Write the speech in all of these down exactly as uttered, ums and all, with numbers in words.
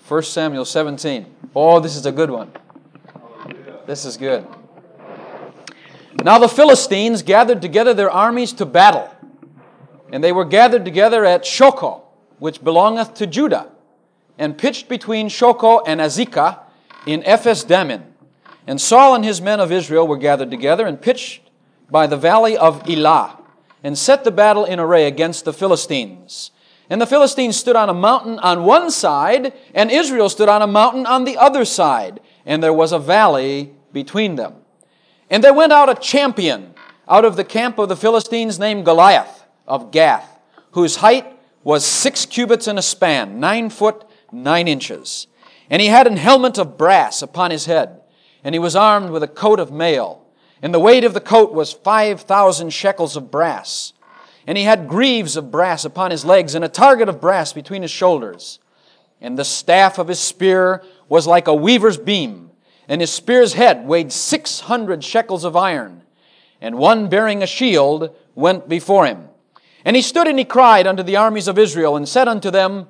First Samuel seventeen. Oh, this is a good one. This is good. Now the Philistines gathered together their armies to battle, and they were gathered together at Shochoh, which belongeth to Judah, and pitched between Shochoh and Azekah in Ephes-dammim. And Saul and his men of Israel were gathered together and pitched by the valley of Elah, and set the battle in array against the Philistines. And the Philistines stood on a mountain on one side, and Israel stood on a mountain on the other side, and there was a valley between them. And there went out a champion out of the camp of the Philistines named Goliath of Gath, whose height was six cubits and a span, nine foot, nine inches. And he had an helmet of brass upon his head, and he was armed with a coat of mail. And the weight of the coat was five thousand shekels of brass. And he had greaves of brass upon his legs, and a target of brass between his shoulders. And the staff of his spear was like a weaver's beam, and his spear's head weighed six hundred shekels of iron. And one bearing a shield went before him. And he stood and he cried unto the armies of Israel, and said unto them,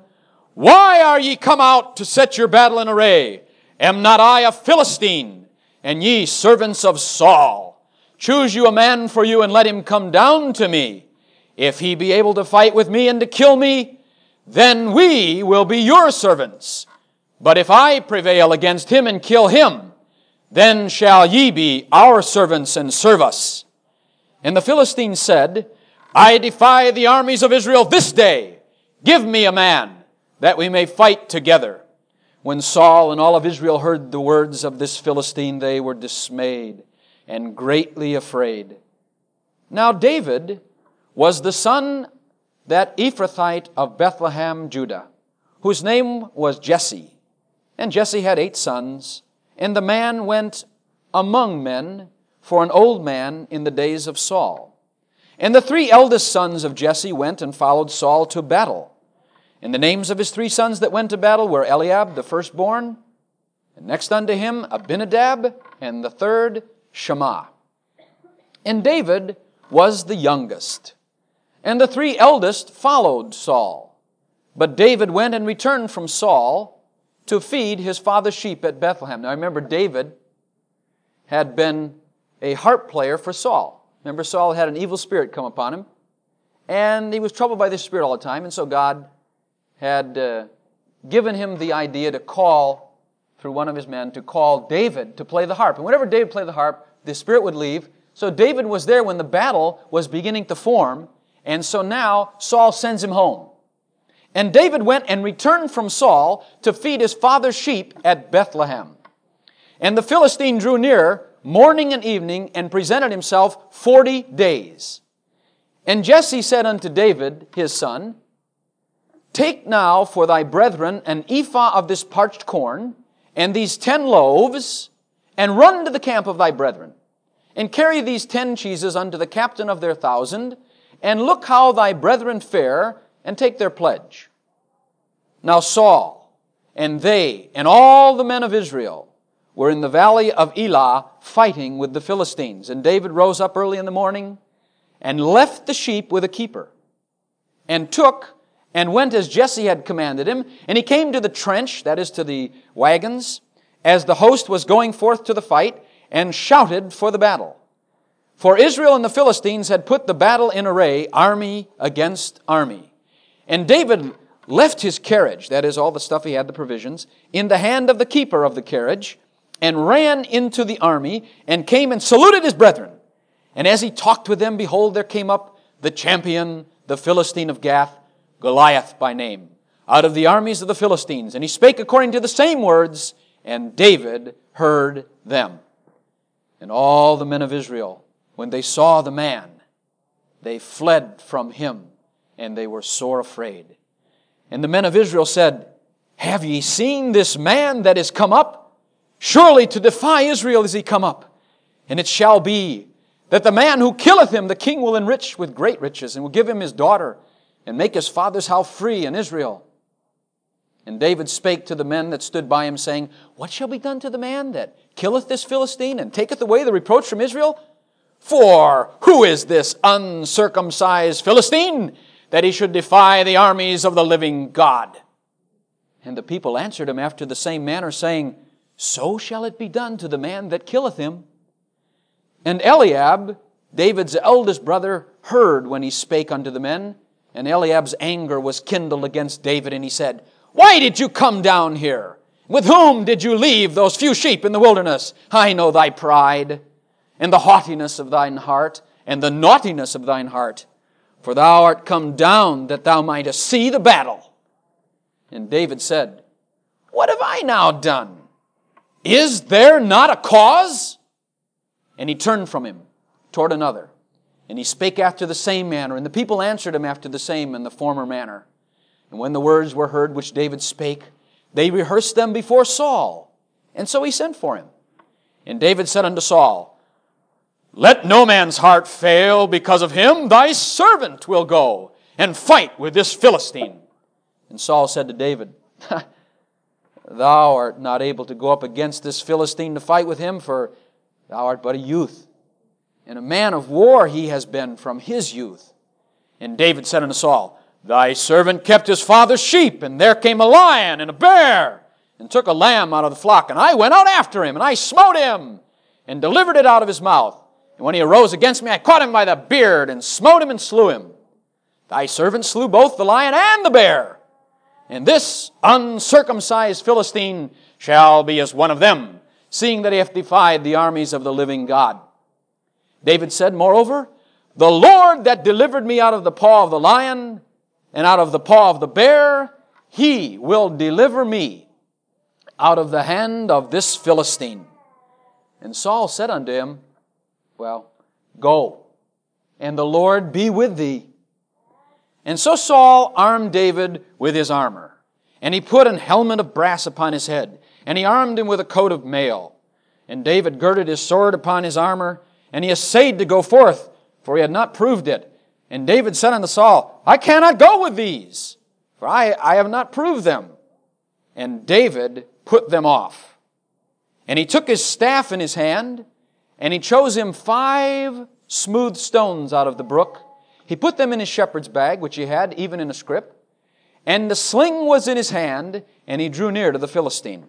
Why are ye come out to set your battle in array? Am not I a Philistine, and ye servants of Saul? Choose you a man for you, and let him come down to me. If he be able to fight with me and to kill me, then we will be your servants. But if I prevail against him and kill him, then shall ye be our servants and serve us. And the Philistines said, I defy the armies of Israel this day. Give me a man, that we may fight together. When Saul and all of Israel heard the words of this Philistine, they were dismayed and greatly afraid. Now David was the son, that Ephrathite of Bethlehem, Judah, whose name was Jesse. And Jesse had eight sons, and the man went among men for an old man in the days of Saul. And the three eldest sons of Jesse went and followed Saul to battle. And the names of his three sons that went to battle were Eliab, the firstborn, and next unto him Abinadab, and the third Shammah. And David was the youngest. And the three eldest followed Saul. But David went and returned from Saul to feed his father's sheep at Bethlehem. Now remember, David had been a harp player for Saul. Remember, Saul had an evil spirit come upon him, and he was troubled by this spirit all the time, and so God had uh, given him the idea to call, through one of his men, to call David to play the harp. And whenever David played the harp, the spirit would leave. So David was there when the battle was beginning to form, and so now Saul sends him home. And David went and returned from Saul to feed his father's sheep at Bethlehem. And the Philistine drew near morning and evening, and presented himself forty days. And Jesse said unto David, his son, Take now for thy brethren an ephah of this parched corn, and these ten loaves, and run to the camp of thy brethren, and carry these ten cheeses unto the captain of their thousand, and look how thy brethren fare, and take their pledge. Now Saul, and they, and all the men of Israel, were in the valley of Elah fighting with the Philistines. And David rose up early in the morning, and left the sheep with a keeper, and took and went as Jesse had commanded him. And he came to the trench, that is to the wagons, as the host was going forth to the fight, and shouted for the battle. For Israel and the Philistines had put the battle in array, army against army. And David left his carriage, that is all the stuff he had, the provisions, in the hand of the keeper of the carriage, and ran into the army, and came and saluted his brethren. And as he talked with them, behold, there came up the champion, the Philistine of Gath, Goliath by name, out of the armies of the Philistines. And he spake according to the same words, and David heard them. And all the men of Israel, when they saw the man, they fled from him, and they were sore afraid. And the men of Israel said, Have ye seen this man that is come up? Surely to defy Israel is he come up. And it shall be that the man who killeth him, the king will enrich with great riches, and will give him his daughter, and make his father's house free in Israel. And David spake to the men that stood by him, saying, What shall be done to the man that killeth this Philistine, and taketh away the reproach from Israel? For who is this uncircumcised Philistine, that he should defy the armies of the living God? And the people answered him after the same manner, saying, So shall it be done to the man that killeth him. And Eliab, David's eldest brother, heard when he spake unto the men. And Eliab's anger was kindled against David, and he said, Why did you come down here? With whom did you leave those few sheep in the wilderness? I know thy pride, and the haughtiness of thine heart, and the naughtiness of thine heart. For thou art come down that thou mightest see the battle. And David said, What have I now done? Is there not a cause? And he turned from him toward another. And he spake after the same manner. And the people answered him after the same and the former manner. And when the words were heard which David spake, they rehearsed them before Saul. And so he sent for him. And David said unto Saul, Let no man's heart fail because of him. Thy servant will go and fight with this Philistine. And Saul said to David, Thou art not able to go up against this Philistine to fight with him, for thou art but a youth. And a man of war he has been from his youth. And David said unto Saul, Thy servant kept his father's sheep, and there came a lion and a bear, and took a lamb out of the flock. And I went out after him, and I smote him, and delivered it out of his mouth. And when he arose against me, I caught him by the beard, and smote him and slew him. Thy servant slew both the lion and the bear. And this uncircumcised Philistine shall be as one of them, seeing that he hath defied the armies of the living God. David said, Moreover, the Lord that delivered me out of the paw of the lion and out of the paw of the bear, he will deliver me out of the hand of this Philistine. And Saul said unto him, Well, go, and the Lord be with thee. And so Saul armed David with his armor. And he put an helmet of brass upon his head. And he armed him with a coat of mail. And David girded his sword upon his armor. And he essayed to go forth, for he had not proved it. And David said unto Saul, I cannot go with these, for I, I have not proved them. And David put them off. And he took his staff in his hand, and he chose him five smooth stones out of the brook. He put them in his shepherd's bag, which he had, even in a scrip. And the sling was in his hand, and he drew near to the Philistine.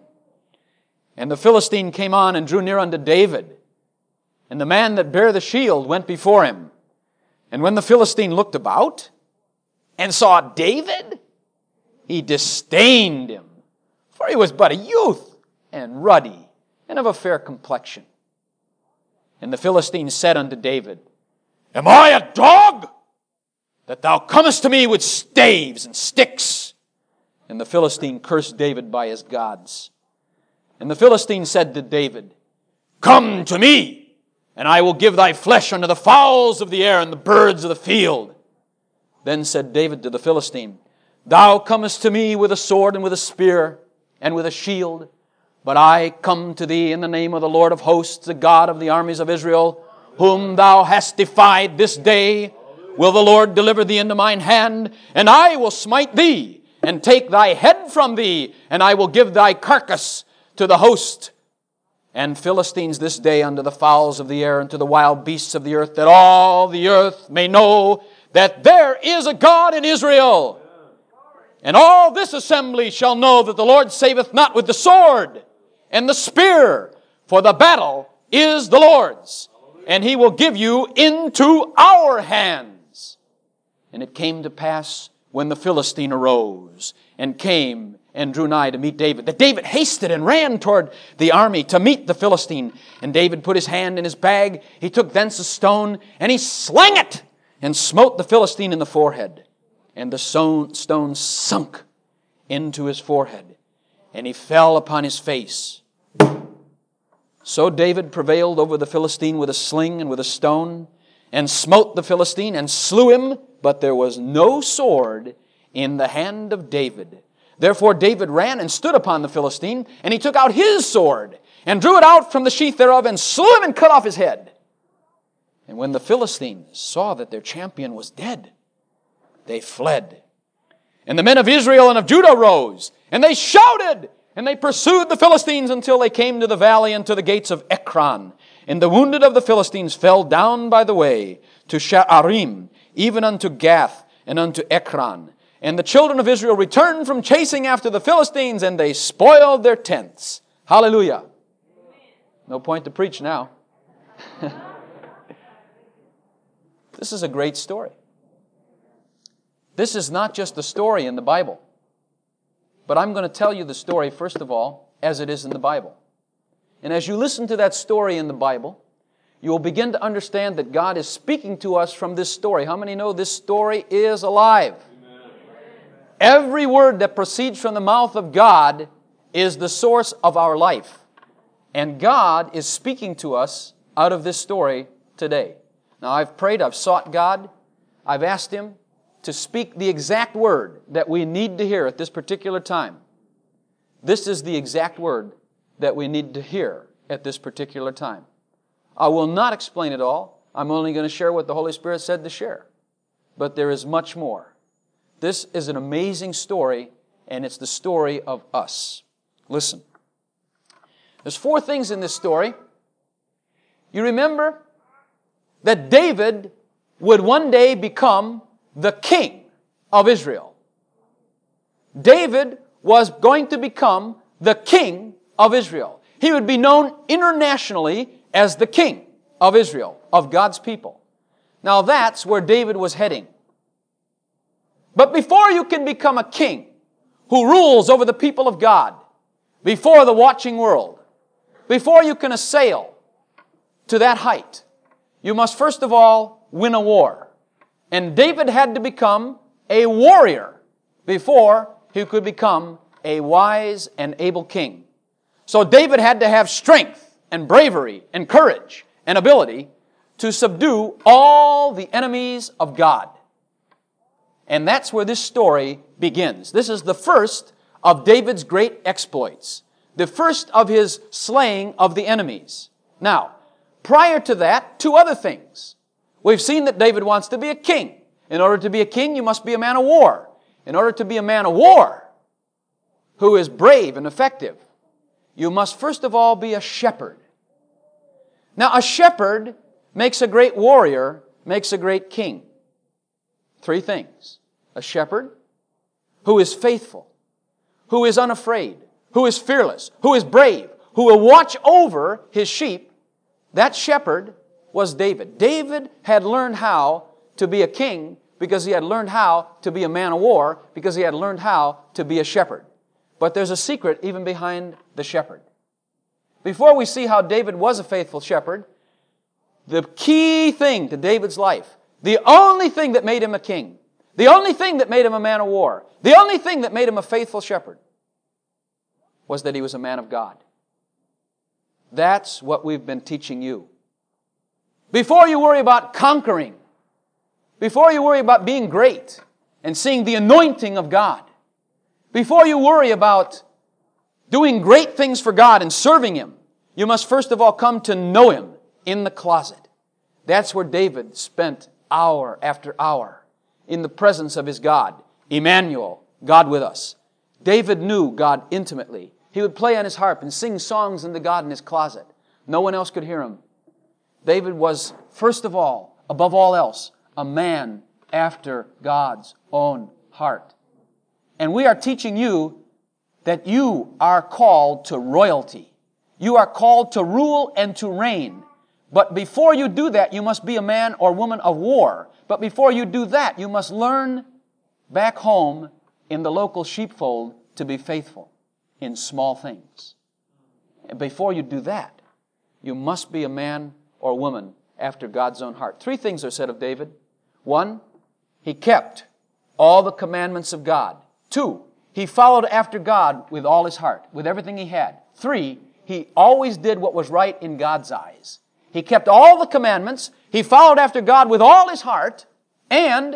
And the Philistine came on and drew near unto David. And the man that bare the shield went before him. And when the Philistine looked about and saw David, he disdained him, for he was but a youth, and ruddy, and of a fair complexion. And the Philistine said unto David, Am I a dog, that thou comest to me with staves and sticks? And the Philistine cursed David by his gods. And the Philistine said to David, Come to me, and I will give thy flesh unto the fowls of the air and the birds of the field. Then said David to the Philistine, Thou comest to me with a sword and with a spear and with a shield, but I come to thee in the name of the Lord of hosts, the God of the armies of Israel, whom thou hast defied this day. Will the Lord deliver thee into mine hand, and I will smite thee, and take thy head from thee, and I will give thy carcass to the host and Philistines this day unto the fowls of the air and to the wild beasts of the earth, that all the earth may know that there is a God in Israel. And all this assembly shall know that the Lord saveth not with the sword and the spear, for the battle is the Lord's, and He will give you into our hands. And it came to pass, when the Philistine arose and came and drew nigh to meet David, that David hasted and ran toward the army to meet the Philistine. And David put his hand in his bag. He took thence a stone, and he slang it, and smote the Philistine in the forehead. And the stone sunk into his forehead, and he fell upon his face. So David prevailed over the Philistine with a sling and with a stone, and smote the Philistine, and slew him, but there was no sword in the hand of David. Therefore David ran and stood upon the Philistine, and he took out his sword, and drew it out from the sheath thereof, and slew him, and cut off his head. And when the Philistines saw that their champion was dead, they fled. And the men of Israel and of Judah rose, and they shouted, and they pursued the Philistines until they came to the valley and to the gates of Ekron. And the wounded of the Philistines fell down by the way to Sha'arim, even unto Gath and unto Ekron. And the children of Israel returned from chasing after the Philistines, and they spoiled their tents. Hallelujah. No point to preach now. This is a great story. This is not just a story in the Bible. But I'm going to tell you the story, first of all, as it is in the Bible. And as you listen to that story in the Bible, you will begin to understand that God is speaking to us from this story. How many know this story is alive? Amen. Every word that proceeds from the mouth of God is the source of our life. And God is speaking to us out of this story today. Now, I've prayed, I've sought God, I've asked Him to speak the exact word that we need to hear at this particular time. This is the exact word that we need to hear at this particular time. I will not explain it all. I'm only going to share what the Holy Spirit said to share. But there is much more. This is an amazing story, and it's the story of us. Listen. There's four things in this story. You remember that David would one day become the king of Israel. David was going to become the king of Israel. He would be known internationally as the king of Israel, of God's people. Now that's where David was heading. But before you can become a king who rules over the people of God, before the watching world, before you can assail to that height, you must first of all win a war. And David had to become a warrior before he could become a wise and able king. So David had to have strength and bravery and courage and ability to subdue all the enemies of God. And that's where this story begins. This is the first of David's great exploits. The first of his slaying of the enemies. Now, prior to that, two other things. We've seen that David wants to be a king. In order to be a king, you must be a man of war. In order to be a man of war who is brave and effective, you must first of all be a shepherd. Now, a shepherd makes a great warrior, makes a great king. Three things. A shepherd who is faithful, who is unafraid, who is fearless, who is brave, who will watch over his sheep. That shepherd was David. David had learned how to be a king because he had learned how to be a man of war, because he had learned how to be a shepherd. But there's a secret even behind the shepherd. Before we see how David was a faithful shepherd, the key thing to David's life, the only thing that made him a king, the only thing that made him a man of war, the only thing that made him a faithful shepherd, was that he was a man of God. That's what we've been teaching you. Before you worry about conquering, before you worry about being great and seeing the anointing of God, before you worry about doing great things for God and serving Him, you must first of all come to know Him in the closet. That's where David spent hour after hour in the presence of his God, Emmanuel, God with us. David knew God intimately. He would play on his harp and sing songs unto God in his closet. No one else could hear him. David was, first of all, above all else, a man after God's own heart. And we are teaching you that you are called to royalty. You are called to rule and to reign. But before you do that, you must be a man or woman of war. But before you do that, you must learn back home in the local sheepfold to be faithful in small things. And before you do that, you must be a man or woman after God's own heart. Three things are said of David. One, he kept all the commandments of God. Two, he followed after God with all his heart, with everything he had. Three, he always did what was right in God's eyes. He kept all the commandments, he followed after God with all his heart, and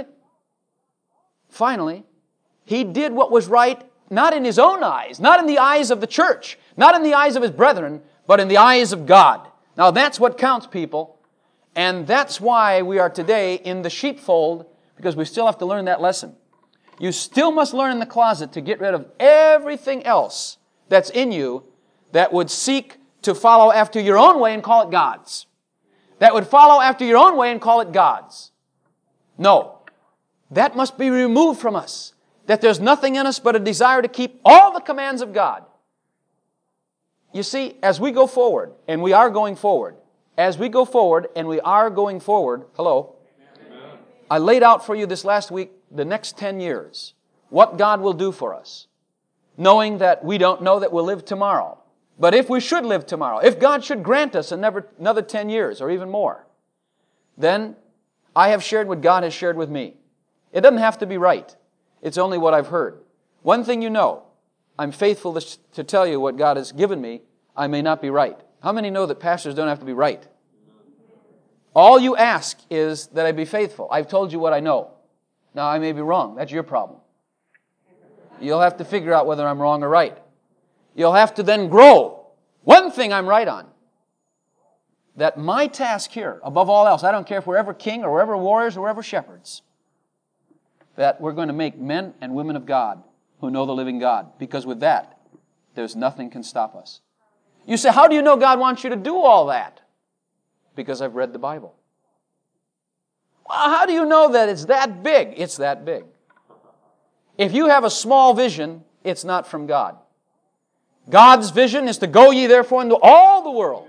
finally, he did what was right not in his own eyes, not in the eyes of the church, not in the eyes of his brethren, but in the eyes of God. Now that's what counts, people. And that's why we are today in the sheepfold, because we still have to learn that lesson. You still must learn in the closet to get rid of everything else that's in you that would seek to follow after your own way and call it God's. That would follow after your own way and call it God's. No. That must be removed from us. that there's nothing in us but a desire to keep all the commands of God. You see, as we go forward, and we are going forward, as we go forward, and we are going forward, hello, amen. I laid out for you this last week the next ten years, what God will do for us, knowing that we don't know that we'll live tomorrow. But if we should live tomorrow, if God should grant us another, another ten years or even more, then I have shared what God has shared with me. It doesn't have to be right. It's only what I've heard. One thing you know, I'm faithful to, to tell you what God has given me. I may not be right. How many know that pastors don't have to be right? All you ask is that I be faithful. I've told you what I know. Now, I may be wrong. That's your problem. You'll have to figure out whether I'm wrong or right. You'll have to then grow. One thing I'm right on, that my task here, above all else, I don't care if we're ever king or we're ever warriors or we're ever shepherds, that we're going to make men and women of God who know the living God. Because with that, there's nothing can stop us. You say, how do you know God wants you to do all that? Because I've read the Bible. Well, how do you know that it's that big? It's that big. If you have a small vision, it's not from God. God's vision is to go ye therefore into all the world,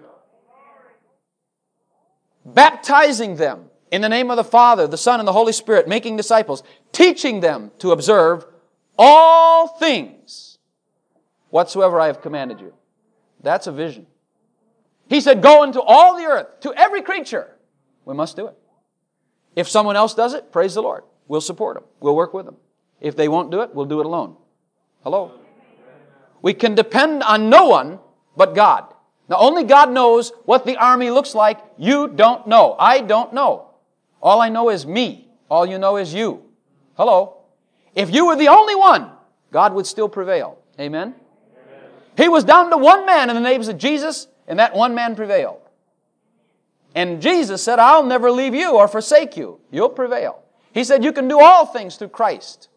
baptizing them in the name of the Father, the Son, and the Holy Spirit, making disciples, teaching them to observe all things whatsoever I have commanded you. That's a vision. He said, go into all the earth, to every creature. We must do it. If someone else does it, praise the Lord. We'll support them. We'll work with them. If they won't do it, we'll do it alone. Hello? We can depend on no one but God. Now, only God knows what the army looks like. You don't know. I don't know. All I know is me. All you know is you. Hello? If you were the only one, God would still prevail. Amen? Amen. He was down to one man in the name of Jesus, and that one man prevailed. And Jesus said, I'll never leave you or forsake you. You'll prevail. He said, you can do all things through Christ.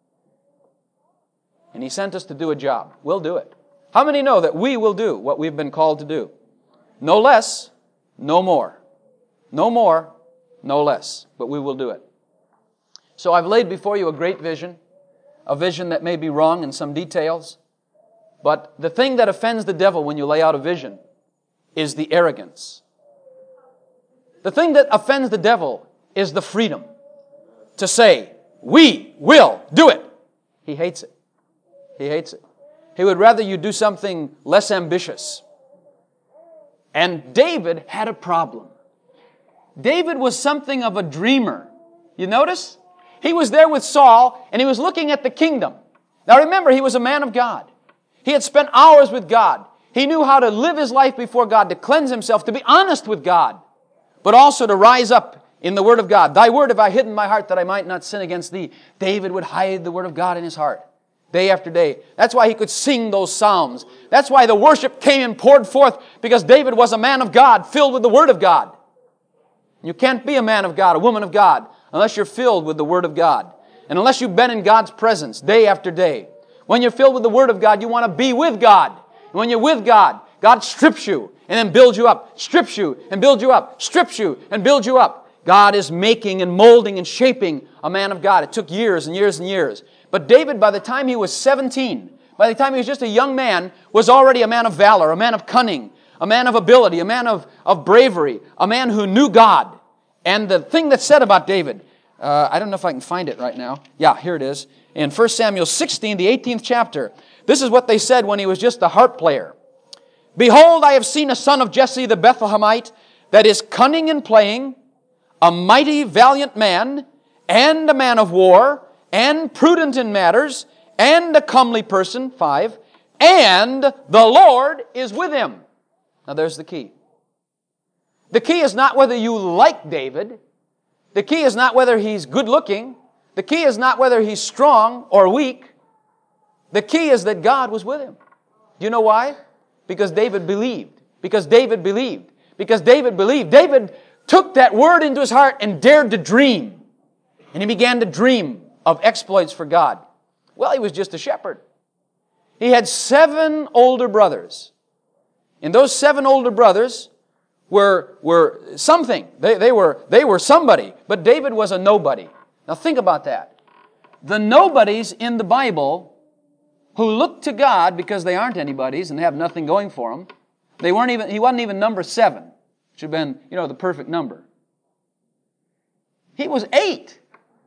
And He sent us to do a job. We'll do it. How many know that we will do what we've been called to do? No less, no more. No more, no less. But we will do it. So I've laid before you a great vision, a vision that may be wrong in some details. But the thing that offends the devil when you lay out a vision is the arrogance. The thing that offends the devil is the freedom to say, we will do it. He hates it. He hates it. He would rather you do something less ambitious. And David had a problem. David was something of a dreamer. You notice? He was there with Saul, and he was looking at the kingdom. Now remember, he was a man of God. He had spent hours with God. He knew how to live his life before God, to cleanse himself, to be honest with God, but also to rise up in the Word of God. Thy Word have I hidden in my heart that I might not sin against Thee. David would hide the Word of God in his heart, day after day. That's why he could sing those psalms. That's why the worship came and poured forth, because David was a man of God, filled with the Word of God. You can't be a man of God, a woman of God, unless you're filled with the Word of God. And unless you've been in God's presence day after day. When you're filled with the Word of God, you want to be with God. And when you're with God, God strips you and then builds you up. Strips you and builds you up. Strips you and builds you up. God is making and molding and shaping a man of God. It took years and years and years. But David, by the time he was seventeen, by the time he was just a young man, was already a man of valor, a man of cunning, a man of ability, a man of, of bravery, a man who knew God. And the thing that's said about David, uh, I don't know if I can find it right now. Yeah, here it is. In First Samuel sixteen, the eighteenth chapter, this is what they said when he was just a harp player. Behold, I have seen a son of Jesse the Bethlehemite that is cunning in playing, a mighty valiant man, and a man of war, and prudent in matters, and a comely person, five, and the Lord is with him. Now there's the key. The key is not whether you like David. The key is not whether he's good looking. The key is not whether he's strong or weak. The key is that God was with him. Do you know why? Because David believed. Because David believed. Because David believed. David took that word into his heart and dared to dream. And he began to dream of exploits for God. Well, he was just a shepherd. He had seven older brothers. And those seven older brothers were, were something. They, they, were, they were somebody. But David was a nobody. Now think about that. the nobodies in the Bible who look to God because they aren't anybody's and they have nothing going for them. They weren't even, he wasn't even number seven. Should have been, you know, the perfect number. He was eight.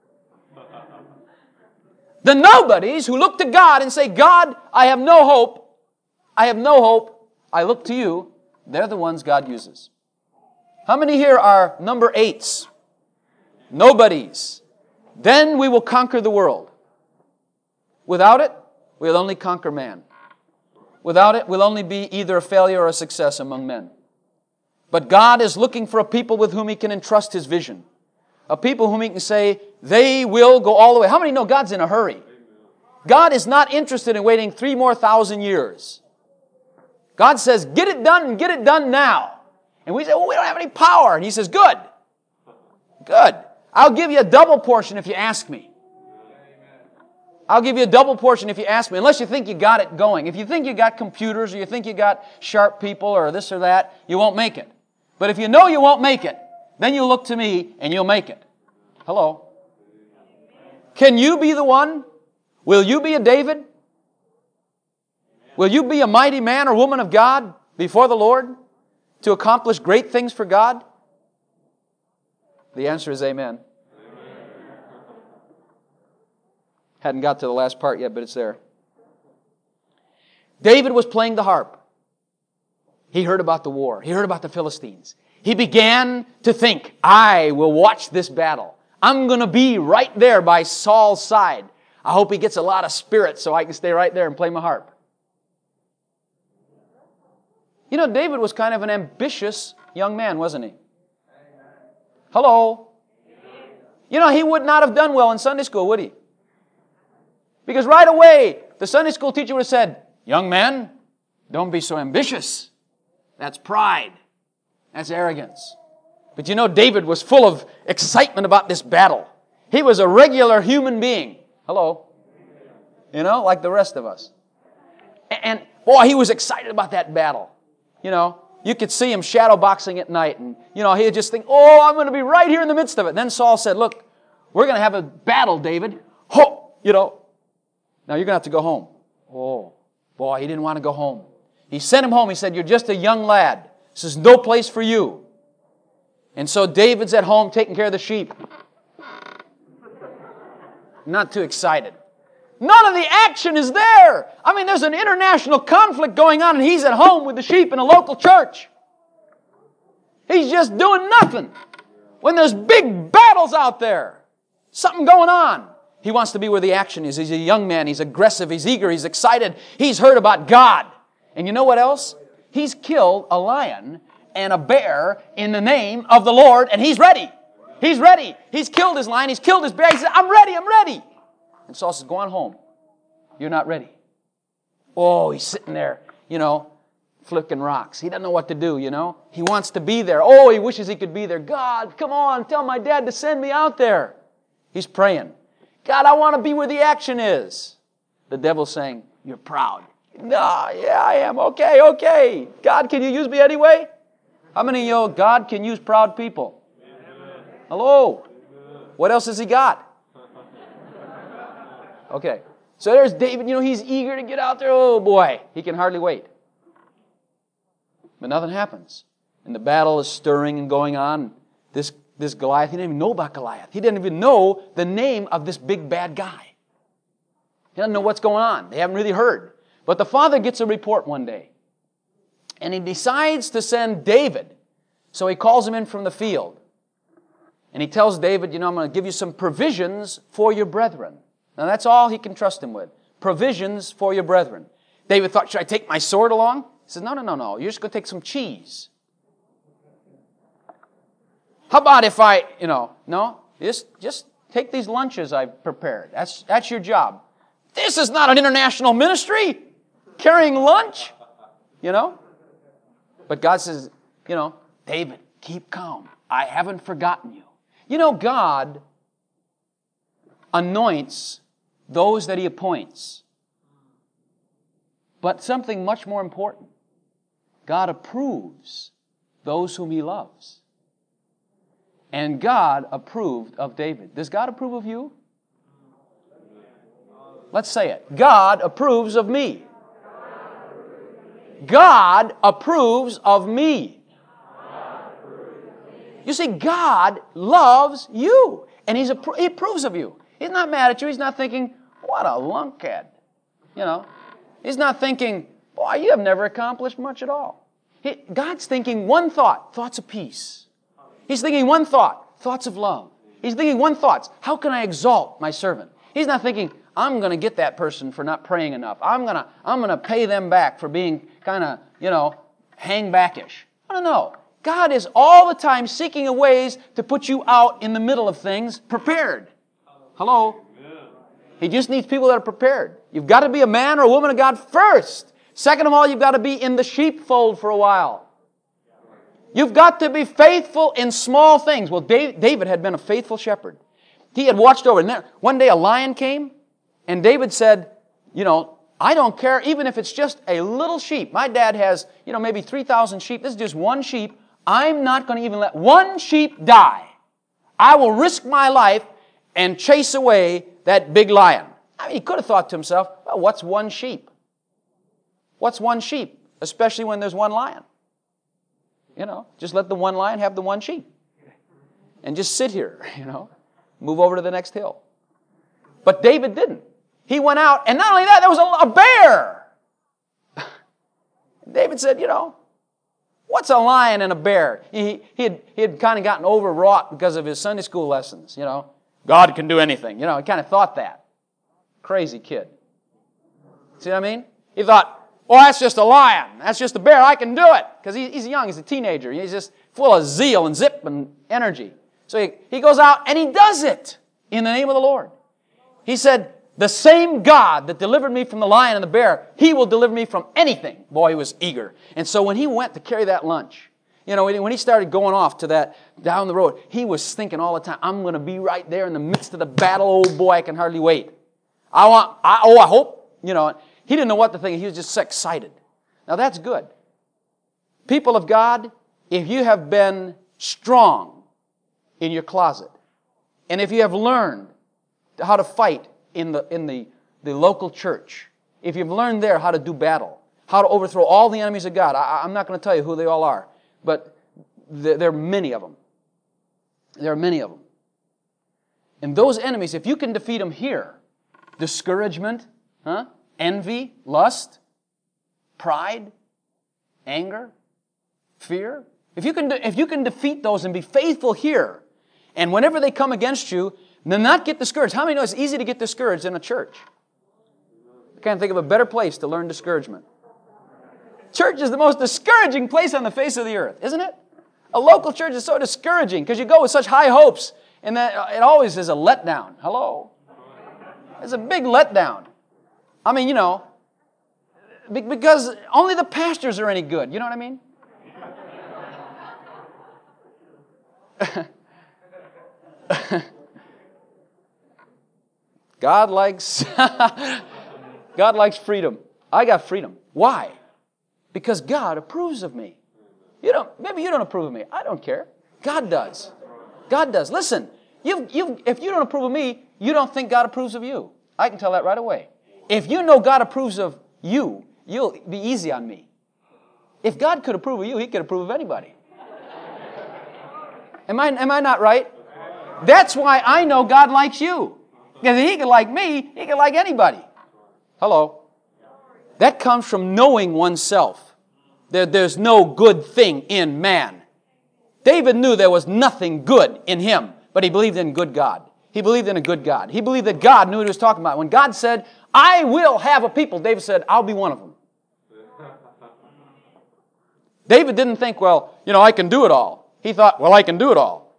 The nobodies who look to God and say, God, I have no hope. I have no hope. I look to you. They're the ones God uses. How many here are number eights? Nobodies. Then we will conquer the world. Without it, we'll only conquer man. Without it, we'll only be either a failure or a success among men. But God is looking for a people with whom He can entrust His vision. A people whom He can say, they will go all the way. How many know God's in a hurry? God is not interested in waiting three more thousand years. God says, get it done and get it done now. And we say, well, we don't have any power. And He says, good. Good. I'll give you a double portion if you ask me. I'll give you a double portion if you ask me, unless you think you got it going. If you think you got computers or you think you got sharp people or this or that, you won't make it. But if you know you won't make it, then you look to me and you'll make it. Hello? Can you be the one? Will you be a David? Will you be a mighty man or woman of God before the Lord to accomplish great things for God? The answer is amen. Hadn't got to the last part yet, but it's there. David was playing the harp. He heard about the war. He heard about the Philistines. He began to think, I will watch this battle. I'm going to be right there by Saul's side. I hope he gets a lot of spirit so I can stay right there and play my harp. You know, David was kind of an ambitious young man, wasn't he? Hello? You know, he would not have done well in Sunday school, would he? Because right away, the Sunday school teacher would have said, young man, don't be so ambitious. That's pride. That's arrogance. But you know, David was full of excitement about this battle. He was a regular human being. Hello? You know, like the rest of us. And, boy, he was excited about that battle. You know, you could see him shadow boxing at night. And, you know, he'd just think, oh, I'm going to be right here in the midst of it. And then Saul said, look, we're going to have a battle, David. Ho! You know, now you're going to have to go home. Oh, boy, he didn't want to go home. He sent him home. He said, you're just a young lad. This is no place for you. And so David's at home taking care of the sheep. Not too excited. None of the action is there. I mean, there's an international conflict going on and he's at home with the sheep in a local church. He's just doing nothing. When there's big battles out there, something going on. He wants to be where the action is. He's a young man. He's aggressive. He's eager. He's excited. He's heard about God. And you know what else? He's killed a lion and a bear in the name of the Lord, and he's ready. He's ready. He's killed his lion. He's killed his bear. He said, I'm ready. I'm ready. And Saul says, go on home. You're not ready. Oh, he's sitting there, you know, flicking rocks. He doesn't know what to do, you know. He wants to be there. Oh, he wishes he could be there. God, come on, tell my dad to send me out there. He's praying. God, I want to be where the action is. The devil's saying, you're proud. No, yeah, I am. Okay, okay. God, can you use me anyway? How many of you know God can use proud people? Amen. Hello? Amen. What else has He got? Okay. So there's David. You know, he's eager to get out there. Oh, boy. He can hardly wait. But nothing happens. And the battle is stirring and going on. This, this Goliath, he didn't even know about Goliath. He didn't even know the name of this big bad guy. He doesn't know what's going on. They haven't really heard. But the father gets a report one day. And he decides to send David. So he calls him in from the field. And he tells David, you know, I'm going to give you some provisions for your brethren. Now that's all he can trust him with. Provisions for your brethren. David thought, should I take my sword along? He says, no, no, no, no. You're just going to take some cheese. How about if I, you know, no, just, just take these lunches I've prepared. That's, that's your job. This is not an international ministry. Carrying lunch, you know. But God says, you know, David, keep calm. I haven't forgotten you. You know, God anoints those that He appoints. But something much more important. God approves those whom He loves. And God approved of David. Does God approve of you? Let's say it. God approves of me. God approves of me. You see, God loves you. And he's appro- He approves of you. He's not mad at you. He's not thinking, what a lunkhead. You know. He's not thinking, boy, you have never accomplished much at all. He, God's thinking one thought, thoughts of peace. He's thinking one thought, thoughts of love. He's thinking one thought, how can I exalt my servant? He's not thinking, I'm going to get that person for not praying enough. I'm going to I'm going to pay them back for being kind of, you know, hang-backish. I don't know. God is all the time seeking ways to put you out in the middle of things prepared. Hello? He just needs people that are prepared. You've got to be a man or a woman of God first. Second of all, you've got to be in the sheepfold for a while. You've got to be faithful in small things. Well, David had been a faithful shepherd. He had watched over. And one day a lion came, and David said, you know, I don't care, even if it's just a little sheep. My dad has, you know, maybe three thousand sheep. This is just one sheep. I'm not going to even let one sheep die. I will risk my life and chase away that big lion. I mean, he could have thought to himself, well, what's one sheep? What's one sheep? Especially when there's one lion. You know, just let the one lion have the one sheep. And just sit here, you know. Move over to the next hill. But David didn't. He went out, and not only that, there was a, a bear. David said, you know, what's a lion and a bear? He, he had, he had kind of gotten overwrought because of his Sunday school lessons, you know. God can do anything. You know, he kind of thought that. Crazy kid. See what I mean? He thought, oh, that's just a lion. That's just a bear. I can do it. Because he, he's young. He's a teenager. He's just full of zeal and zip and energy. So he, he goes out and he does it in the name of the Lord. He said, the same God that delivered me from the lion and the bear, He will deliver me from anything. Boy, he was eager. And so when he went to carry that lunch, you know, when he started going off to that down the road, he was thinking all the time, I'm going to be right there in the midst of the battle. Oh boy, I can hardly wait. I want, I, oh, I hope, you know, he didn't know what to think. He was just so excited. Now that's good. People of God, if you have been strong in your closet, and if you have learned how to fight in the in the, the local church, if you've learned there how to do battle, how to overthrow all the enemies of God, I, I'm not going to tell you who they all are, but there, there are many of them. There are many of them. And those enemies, if you can defeat them here, discouragement, huh? Envy, lust, pride, anger, fear. If you can, if you can defeat those and be faithful here, and whenever they come against you, then not get discouraged. How many know it's easy to get discouraged in a church? I can't think of a better place to learn discouragement. Church is the most discouraging place on the face of the earth, isn't it? A local church is so discouraging because you go with such high hopes, and that it always is a letdown. Hello? It's a big letdown. I mean, you know, because only the pastors are any good. You know what I mean? God likes God likes freedom. I got freedom. Why? Because God approves of me. You don't. Maybe you don't approve of me. I don't care. God does. God does. Listen, you you if you don't approve of me, you don't think God approves of you. I can tell that right away. If you know God approves of you, you'll be easy on me. If God could approve of you, He could approve of anybody. Am I am I not right? That's why I know God likes you. Because if He could like me, He could like anybody. Hello. That comes from knowing oneself. There, there's no good thing in man. David knew there was nothing good in him, but he believed in good God. He believed in a good God. He believed that God knew what He was talking about. When God said, I will have a people, David said, I'll be one of them. David didn't think, well, you know, I can do it all. He thought, well, I can do it all.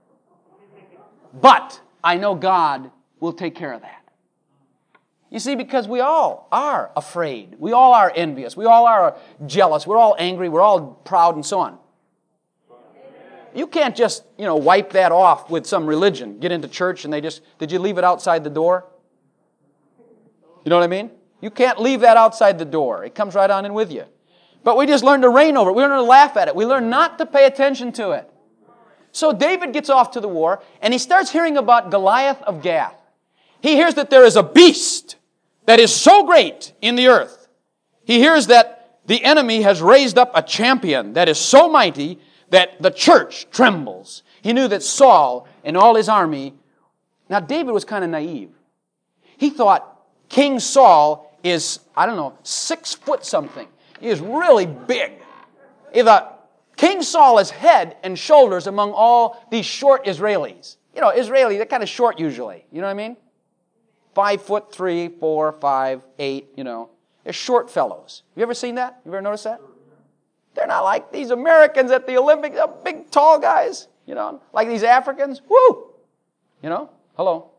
But I know God will take care of that. You see, because we all are afraid. We all are envious. We all are jealous. We're all angry. We're all proud and so on. You can't just, you know, wipe that off with some religion. Get into church and they just, did you leave it outside the door? You know what I mean? You can't leave that outside the door. It comes right on in with you. But we just learn to reign over it. We learn to laugh at it. We learn not to pay attention to it. So David gets off to the war and he starts hearing about Goliath of Gath. He hears that there is a beast that is so great in the earth. He hears that the enemy has raised up a champion that is so mighty that the church trembles. He knew that Saul and all his army... Now, David was kind of naive. He thought King Saul is, I don't know, six foot something. He is really big. He thought, King Saul is head and shoulders among all these short Israelis. You know, Israelis, they're kind of short usually. You know what I mean? Five foot three, four, five, eight, you know. They're short fellows. Have you ever seen that? You ever noticed that? They're not like these Americans at the Olympics, they're big, tall guys. You know, like these Africans. Woo! You know? Hello?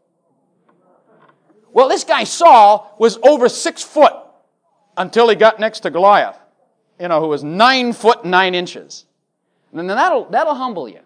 Well, this guy Saul was over six foot until he got next to Goliath, you know, who was nine foot nine inches. And then that'll that'll humble you.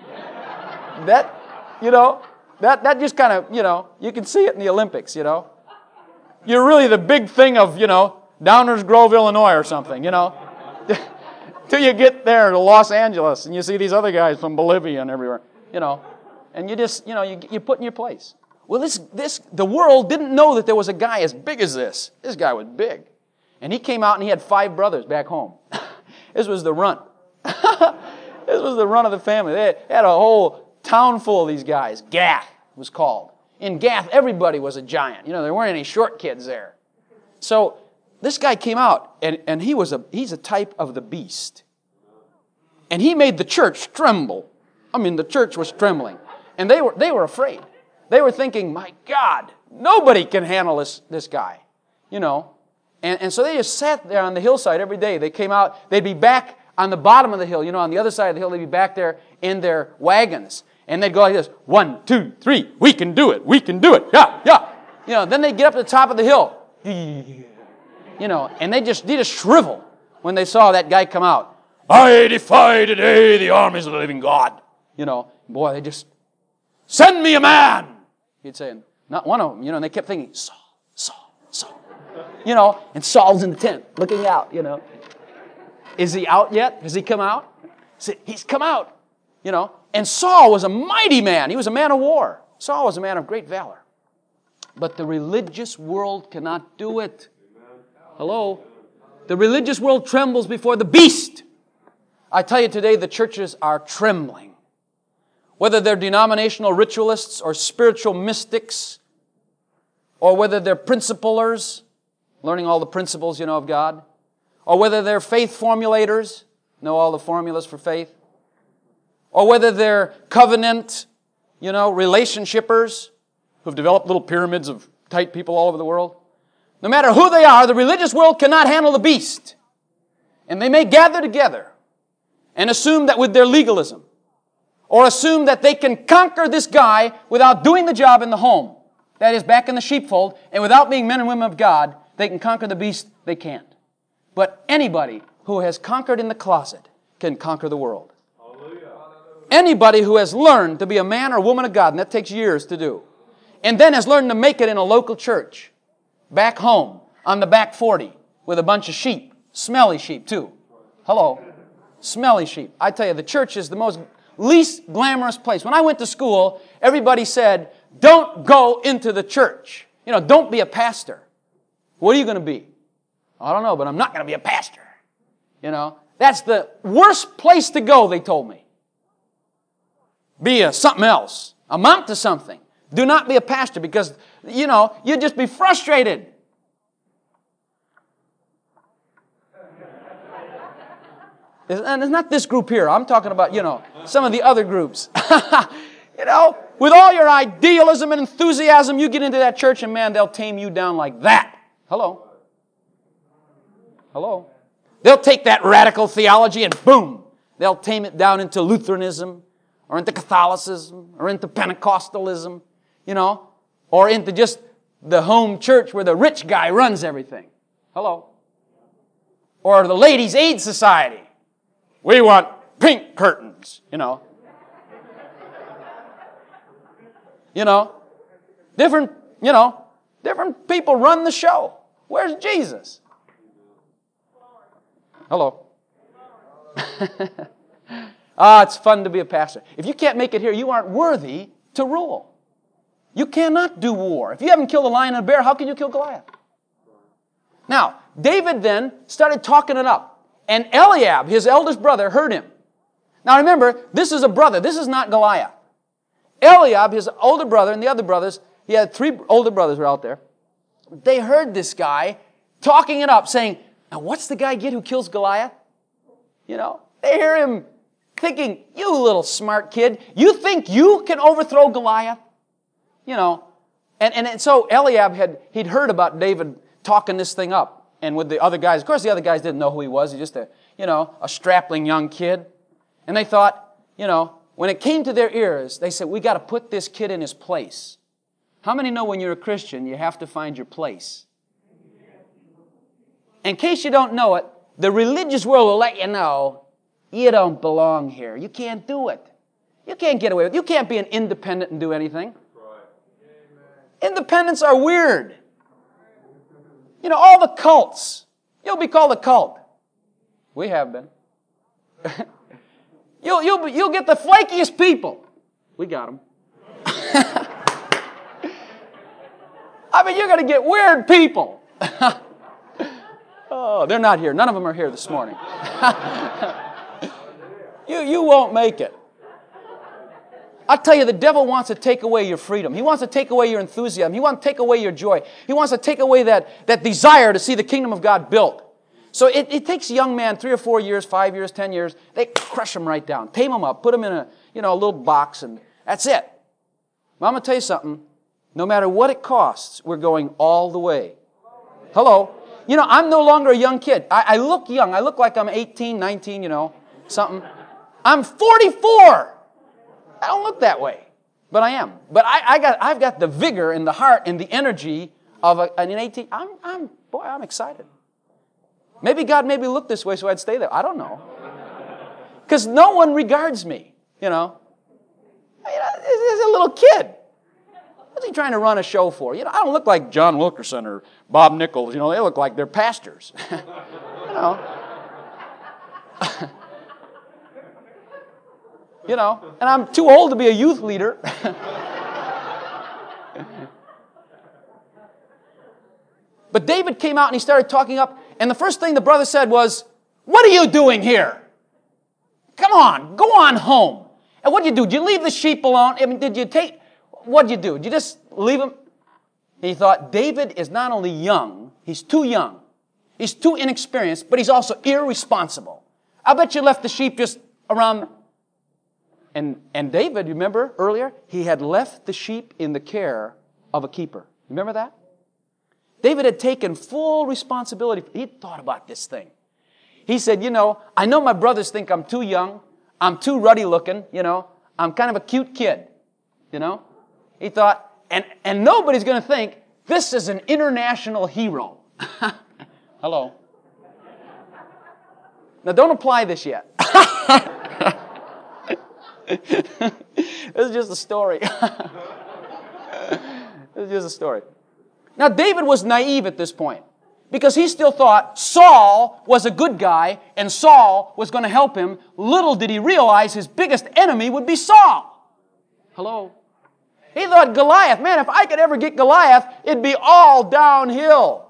That, you know, that that just kind of, you know, you can see it in the Olympics, you know. You're really the big thing of, you know, Downers Grove, Illinois or something, you know. Till you get there to Los Angeles and you see these other guys from Bolivia and everywhere, you know. And you just, you know, you, you put in your place. Well, this, this, the world didn't know that there was a guy as big as this. This guy was big. And he came out and he had five brothers back home. This was the runt. This was the run of the family. They had a whole town full of these guys. Gath was called. In Gath, everybody was a giant. You know, there weren't any short kids there. So this guy came out, and, and he was a he's a type of the beast. And he made the church tremble. I mean, the church was trembling. And they were they were afraid. They were thinking, my God, nobody can handle this, this guy. You know. And, and so they just sat there on the hillside every day. They came out, they'd be back on the bottom of the hill, you know, on the other side of the hill, they'd be back there in their wagons. And they'd go like this, one, two, three, we can do it, we can do it, yeah, yeah. You know, then they'd get up to the top of the hill. You know, and they just, they just shrivel when they saw that guy come out. I defy today the armies of the living God. You know, boy, they just, send me a man. He'd say, not one of them, you know, and they kept thinking, Saul, Saul, Saul. You know, and Saul's in the tent, looking out, you know. Is he out yet? Has he come out? He's come out, you know. And Saul was a mighty man. He was a man of war. Saul was a man of great valor. But the religious world cannot do it. Hello? The religious world trembles before the beast. I tell you today, the churches are trembling. Whether they're denominational ritualists or spiritual mystics, or whether they're principlers, learning all the principles, you know, of God, or whether they're faith formulators, know all the formulas for faith, or whether they're covenant, you know, relationshipers who've developed little pyramids of tight people all over the world. No matter who they are, the religious world cannot handle the beast. And they may gather together and assume that with their legalism, or assume that they can conquer this guy without doing the job in the home, that is, back in the sheepfold, and without being men and women of God, they can conquer the beast. They can't. But anybody who has conquered in the closet can conquer the world. Hallelujah. Anybody who has learned to be a man or woman of God, and that takes years to do, and then has learned to make it in a local church, back home, on the back forty, with a bunch of sheep, smelly sheep too. Hello. Smelly sheep. I tell you, the church is the most least glamorous place. When I went to school, everybody said, don't go into the church. You know, don't be a pastor. What are you going to be? I don't know, but I'm not going to be a pastor. You know, that's the worst place to go, they told me. Be a something else. Amount to something. Do not be a pastor because, you know, you'd just be frustrated. And it's not this group here. I'm talking about, you know, some of the other groups. You know, with all your idealism and enthusiasm, you get into that church and, man, they'll tame you down like that. Hello? Hello? They'll take that radical theology and boom, they'll tame it down into Lutheranism or into Catholicism or into Pentecostalism, you know, or into just the home church where the rich guy runs everything. Hello? Or the Ladies' Aid Society. We want pink curtains, you know. You know, different, you know, different people run the show. Where's Jesus? Hello. Ah, it's fun to be a pastor. If you can't make it here, you aren't worthy to rule. You cannot do war. If you haven't killed a lion and a bear, how can you kill Goliath? Now, David then started talking it up. And Eliab, his eldest brother, heard him. Now remember, this is a brother. This is not Goliath. Eliab, his older brother, and the other brothers, he had three older brothers were out there. They heard this guy talking it up, saying, now what's the guy get who kills Goliath? You know, they hear him thinking, you little smart kid, you think you can overthrow Goliath? You know, and, and, and so Eliab had, he'd heard about David talking this thing up. And with the other guys, of course the other guys didn't know who he was. He's just a, you know, a strapling young kid. And they thought, you know, when it came to their ears, they said, we got to put this kid in his place. How many know when you're a Christian, you have to find your place? In case you don't know it, the religious world will let you know, you don't belong here. You can't do it. You can't get away with it. You can't be an independent and do anything. Independents are weird. You know, all the cults. You'll be called a cult. We have been. you'll, you'll, you'll get the flakiest people. We got them. I mean, you're going to get weird people. Oh, they're not here. None of them are here this morning. you, you won't make it. I tell you, the devil wants to take away your freedom. He wants to take away your enthusiasm. He wants to take away your joy. He wants to take away that, that desire to see the kingdom of God built. So it, it takes a young man three or four years, five years, ten years. They crush him right down, tame him up, put him in a, you know, a little box, and that's it. Well, I'm going to tell you something. No matter what it costs, we're going all the way. Hello. You know, I'm no longer a young kid. I, I look young. I look like I'm eighteen, nineteen, you know, something. I'm forty-four. I don't look that way, but I am. But I, I got, I've got the vigor and the heart and the energy of a, an eighteen. I'm, I'm, boy, I'm excited. Maybe God made me look this way so I'd stay there. I don't know. Because no one regards me, you know. You know, this is a little kid. What's he trying to run a show for? You know, I don't look like John Wilkerson or Bob Nichols. You know, they look like they're pastors. you know. You know, and I'm too old to be a youth leader. But David came out and he started talking up, and the first thing the brother said was, what are you doing here? Come on, go on home. And what did you do? Did you leave the sheep alone? I mean, did you take, what did you do? Did you just leave them? He thought, David is not only young, he's too young. He's too inexperienced, but he's also irresponsible. I bet you left the sheep just around. And, and David, remember earlier, he had left the sheep in the care of a keeper. Remember that? David had taken full responsibility. He'd thought about this thing. He said, you know, I know my brothers think I'm too young. I'm too ruddy looking, you know. I'm kind of a cute kid, you know. He thought, and, and nobody's going to think this is an international hero. Hello. Now, don't apply this yet. This is just a story. This is just a story. Now, David was naive at this point because he still thought Saul was a good guy and Saul was going to help him. Little did he realize his biggest enemy would be Saul. Hello? He thought Goliath, man, if I could ever get Goliath, it'd be all downhill.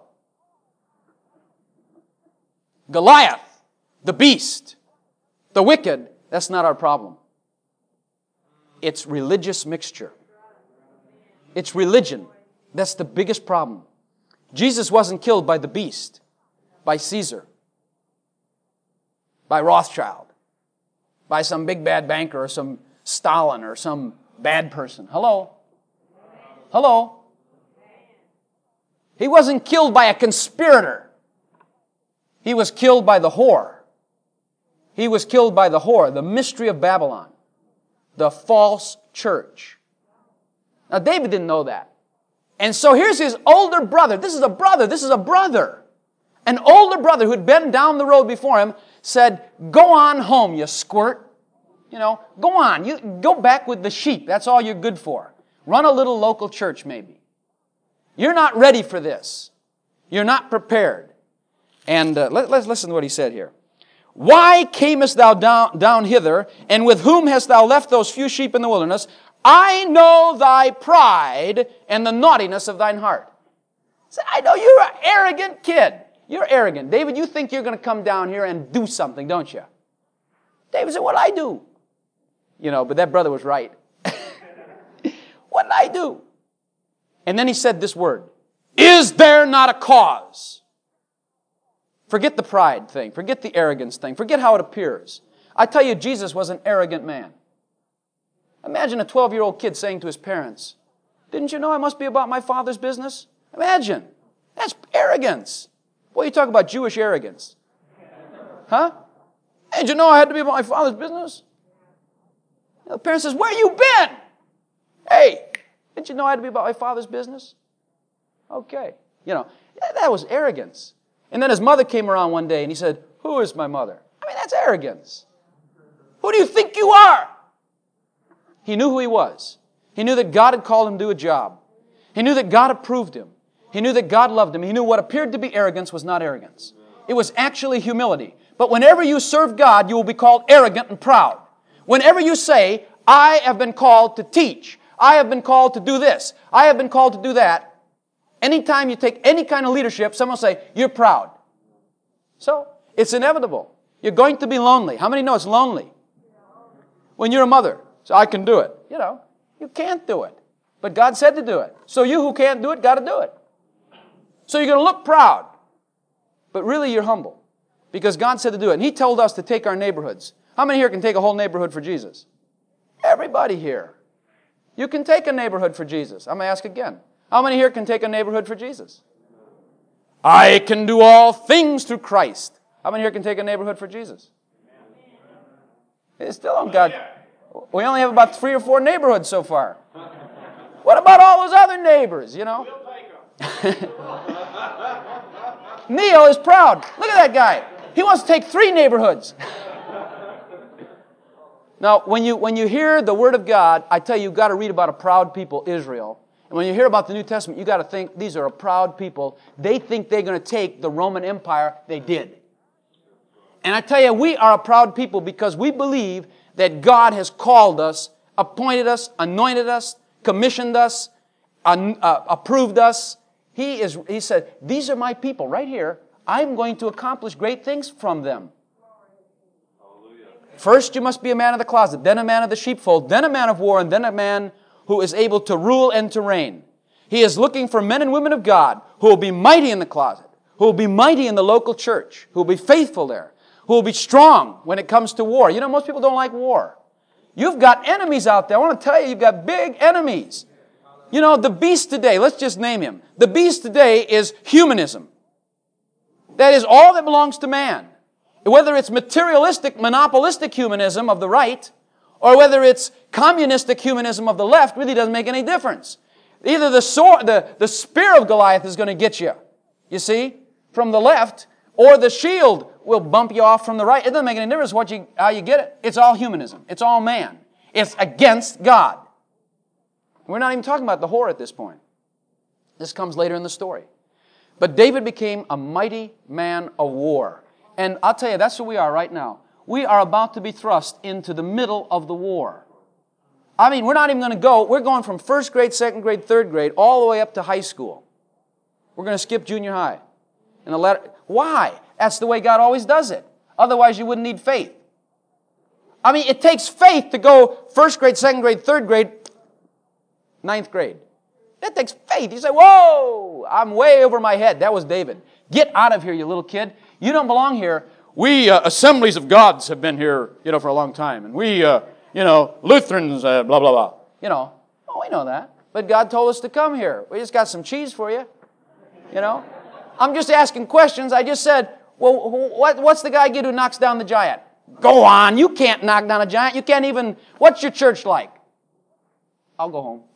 Goliath, the beast, the wicked, that's not our problem. It's religious mixture. It's religion. That's the biggest problem. Jesus wasn't killed by the beast, by Caesar, by Rothschild, by some big bad banker or some Stalin or some bad person. Hello? Hello? He wasn't killed by a conspirator. He was killed by the whore. He was killed by the whore, the mystery of Babylon, the false church. Now, David didn't know that. And so here's his older brother. This is a brother. This is a brother. An older brother who'd been down the road before him said, go on home, you squirt. You know, go on. You go back with the sheep. That's all you're good for. Run a little local church maybe. You're not ready for this. You're not prepared. And uh, let, let's listen to what he said here. Why camest thou down, down hither, and with whom hast thou left those few sheep in the wilderness? I know thy pride and the naughtiness of thine heart. Say, I know you're an arrogant kid. You're arrogant. David, you think you're going to come down here and do something, don't you? David said, what'd I do? You know, but that brother was right. What did I do? And then he said this word, is there not a cause? Forget the pride thing. Forget the arrogance thing. Forget how it appears. I tell you, Jesus was an arrogant man. Imagine a twelve-year-old kid saying to his parents, didn't you know I must be about my Father's business? Imagine. That's arrogance. Boy, you talk about Jewish arrogance. Huh? Did you know I had to be about my Father's business? The parent says, where you been? Hey, didn't you know I had to be about my Father's business? Okay. You know, that was arrogance. And then his mother came around one day and he said, who is my mother? I mean, that's arrogance. Who do you think you are? He knew who he was. He knew that God had called him to do a job. He knew that God approved him. He knew that God loved him. He knew what appeared to be arrogance was not arrogance. It was actually humility. But whenever you serve God, you will be called arrogant and proud. Whenever you say, I have been called to teach, I have been called to do this, I have been called to do that, anytime you take any kind of leadership, someone will say, you're proud. So, it's inevitable. You're going to be lonely. How many know it's lonely? When you're a mother, so I can do it. You know, you can't do it. But God said to do it. So you who can't do it, got to do it. So you're going to look proud. But really you're humble. Because God said to do it. And He told us to take our neighborhoods. How many here can take a whole neighborhood for Jesus? Everybody here. You can take a neighborhood for Jesus. I'm going to ask again. How many here can take a neighborhood for Jesus? I can do all things through Christ. How many here can take a neighborhood for Jesus? It's still on God. We only have about three or four neighborhoods so far. What about all those other neighbors, you know? Neil is proud. Look at that guy. He wants to take three neighborhoods. Now, when you, when you hear the Word of God, I tell you, you've got to read about a proud people, Israel. And when you hear about the New Testament, you've got to think, these are a proud people. They think they're going to take the Roman Empire. They did. And I tell you, we are a proud people because we believe that God has called us, appointed us, anointed us, commissioned us, uh, uh, approved us. He is. He said, these are my people right here. I'm going to accomplish great things from them. First, you must be a man of the closet, then a man of the sheepfold, then a man of war, and then a man who is able to rule and to reign. He is looking for men and women of God who will be mighty in the closet, who will be mighty in the local church, who will be faithful there, who will be strong when it comes to war. You know, most people don't like war. You've got enemies out there. I want to tell you, you've got big enemies. You know, the beast today, let's just name him. The beast today is humanism. That is all that belongs to man. Whether it's materialistic, monopolistic humanism of the right, or whether it's communistic humanism of the left, really doesn't make any difference. Either the sword, the, the spear of Goliath is going to get you, you see, from the left, or the shield will bump you off from the right. It doesn't make any difference what you, how you get it. It's all humanism. It's all man. It's against God. We're not even talking about the whore at this point. This comes later in the story. But David became a mighty man of war. And I'll tell you, that's who we are right now. We are about to be thrust into the middle of the war. I mean, we're not even going to go, we're going from first grade, second grade, third grade, all the way up to high school. We're going to skip junior high. And the letter, why? That's the way God always does it. Otherwise, you wouldn't need faith. I mean, it takes faith to go first grade, second grade, third grade, ninth grade. It takes faith. You say, whoa, I'm way over my head. That was David. Get out of here, you little kid. You don't belong here. We uh, Assemblies of Gods have been here, you know, for a long time. And we, uh, you know, Lutherans, uh, blah, blah, blah. You know, oh, we know that. But God told us to come here. We just got some cheese for you. You know? I'm just asking questions. I just said, well, what, what's the guy get who knocks down the giant? Go on. You can't knock down a giant. You can't even, what's your church like? I'll go home.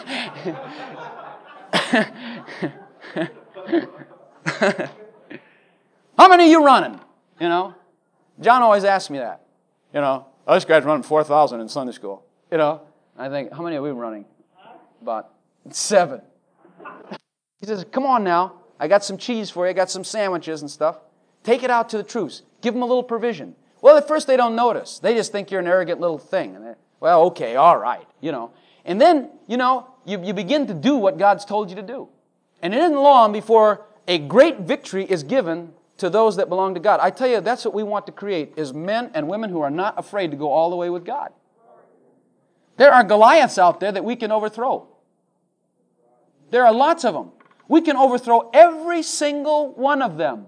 How many are you running? You know? John always asks me that. You know, oh, this guy's running four thousand in Sunday school. You know? I think, how many are we running? About seven. He says, come on now. I got some cheese for you. I got some sandwiches and stuff. Take it out to the troops. Give them a little provision. Well, at first they don't notice. They just think you're an arrogant little thing. And well, okay, all right, you know. And then, you know, you, you begin to do what God's told you to do. And it isn't long before a great victory is given to those that belong to God. I tell you, that's what we want to create, is men and women who are not afraid to go all the way with God. There are Goliaths out there that we can overthrow. There are lots of them. We can overthrow every single one of them.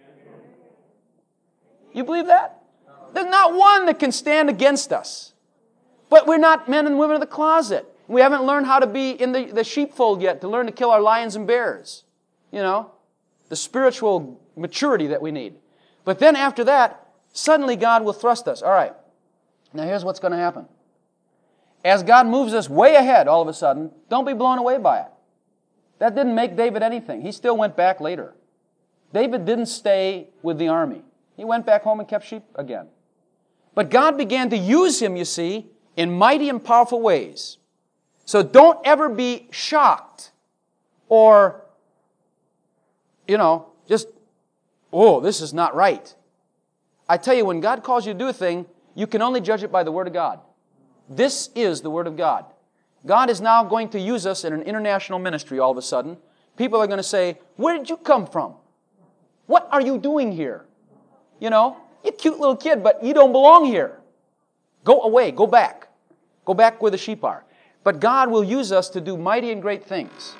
You believe that? There's not one that can stand against us. But we're not men and women of the closet. We haven't learned how to be in the, the sheepfold yet, to learn to kill our lions and bears. You know, the spiritual maturity that we need. But then after that, suddenly God will thrust us. All right, now here's what's going to happen. As God moves us way ahead all of a sudden, don't be blown away by it. That didn't make David anything. He still went back later. David didn't stay with the army. He went back home and kept sheep again. But God began to use him, you see, in mighty and powerful ways. So don't ever be shocked or, you know, just, oh, this is not right. I tell you, when God calls you to do a thing, you can only judge it by the Word of God. This is the Word of God. God is now going to use us in an international ministry all of a sudden. People are going to say, where did you come from? What are you doing here? You know, you're a cute little kid, but you don't belong here. Go away. Go back. Go back where the sheep are. But God will use us to do mighty and great things.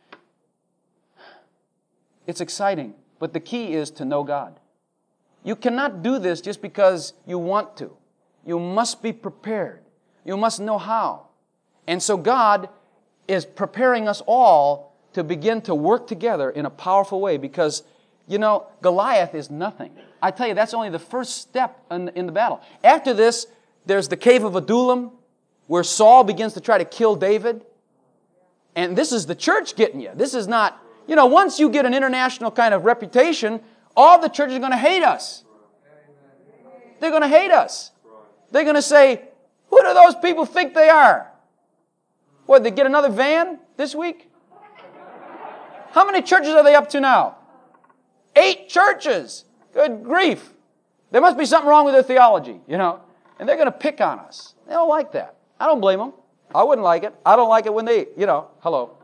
It's exciting, but the key is to know God. You cannot do this just because you want to. You must be prepared. You must know how. And so God is preparing us all to begin to work together in a powerful way because, you know, Goliath is nothing. I tell you, that's only the first step in, in the battle. After this, there's the cave of Adullam, where Saul begins to try to kill David. And this is the church getting you. This is not, you know, once you get an international kind of reputation, all the churches are going to hate us. They're going to hate us. They're going to say, who do those people think they are? What, they get another van this week? How many churches are they up to now? Eight churches. Good grief. There must be something wrong with their theology, you know. And they're going to pick on us. They don't like that. I don't blame them. I wouldn't like it. I don't like it when they, you know, hello.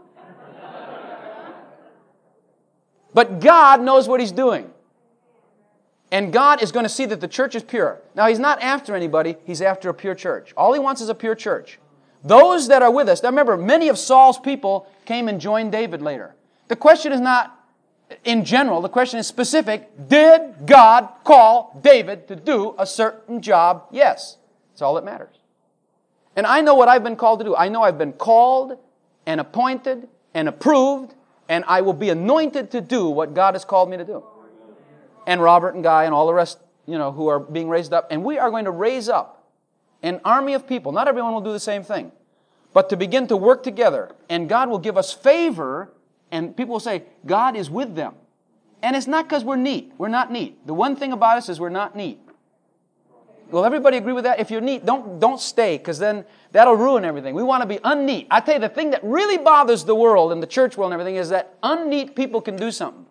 But God knows what He's doing. And God is going to see that the church is pure. Now, He's not after anybody. He's after a pure church. All He wants is a pure church. Those that are with us. Now, remember, many of Saul's people came and joined David later. The question is not in general. The question is specific. Did God call David to do a certain job? Yes. That's all that matters. And I know what I've been called to do. I know I've been called and appointed and approved, and I will be anointed to do what God has called me to do. And Robert and Guy and all the rest, you know, who are being raised up. And we are going to raise up an army of people. Not everyone will do the same thing. But to begin to work together. And God will give us favor. And people will say, God is with them. And it's not because we're neat. We're not neat. The one thing about us is we're not neat. Will everybody agree with that? If you're neat, don't, don't stay, because then that'll ruin everything. We want to be unneat. I tell you, the thing that really bothers the world and the church world and everything is that unneat people can do something.